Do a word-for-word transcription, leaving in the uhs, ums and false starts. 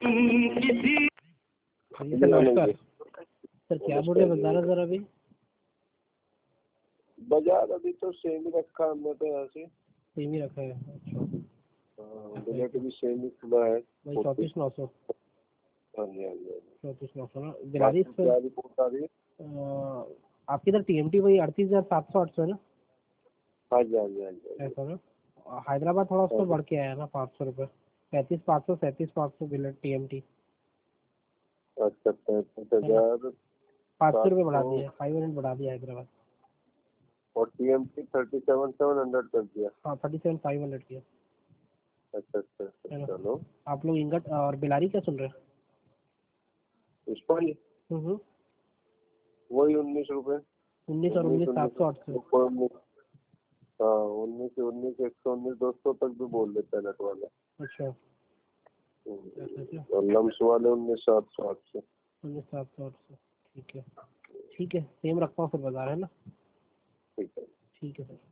हाँ जी सर नमस्कार। सर क्या बोल रहे बताना सर अभी। बाजार अभी तो सेम ही रखा हमने तो यहाँ से सेम ही रखा है। अच्छा बुलेट भी सेम ही खुला है वही चौंतीस नौ सौ। हाँ जी हाँ जी चौंतीस नौ सौ ना बिलारी सर। क्या रिपोर्ट आ रही है आपकी इधर टी एम टी वही अड़तीस हज़ार सात सौ आठ सौ है ना। हाँ जी हाँ जी हाँ जी ऐसा ना हैदराबाद थोड़ा उसको बढ़ के आया ना पाँच सौ रुपये पैंतीस पाँच सौ सैंतीस पाँच सौ बिलेट टी एम टी। अच्छा पैंतीस हजार पाँच सौ रुपये बढ़ा दिया फाइव हंड्रेड बढ़ा दिया हैदराबाद। और T M T thirty seven seven hundred कर दिया। हाँ थर्टी सेवन फाइव हंड्रेड किया। अच्छा अच्छा अच्छा चलो आप लोग इंगट और बिलारी क्या सुन रहे हैं। इस पर हम्म वही उन्नीस रुपए उन्नीस और उन्नीस सात सौ आठ सौ। हाँ उन्नीस उन्नीस एक सौ उन्नीस दो सौ तक भी बोल देते हैं नट वाला। अच्छा और लम्स वाले उन्नीस सात सौ आठ सौ उन्नीस सात सौ आठ सौ ठीक है ठीक है सेम रखता हूँ फिर बाजार है ना। ठीक है ठीक है सर।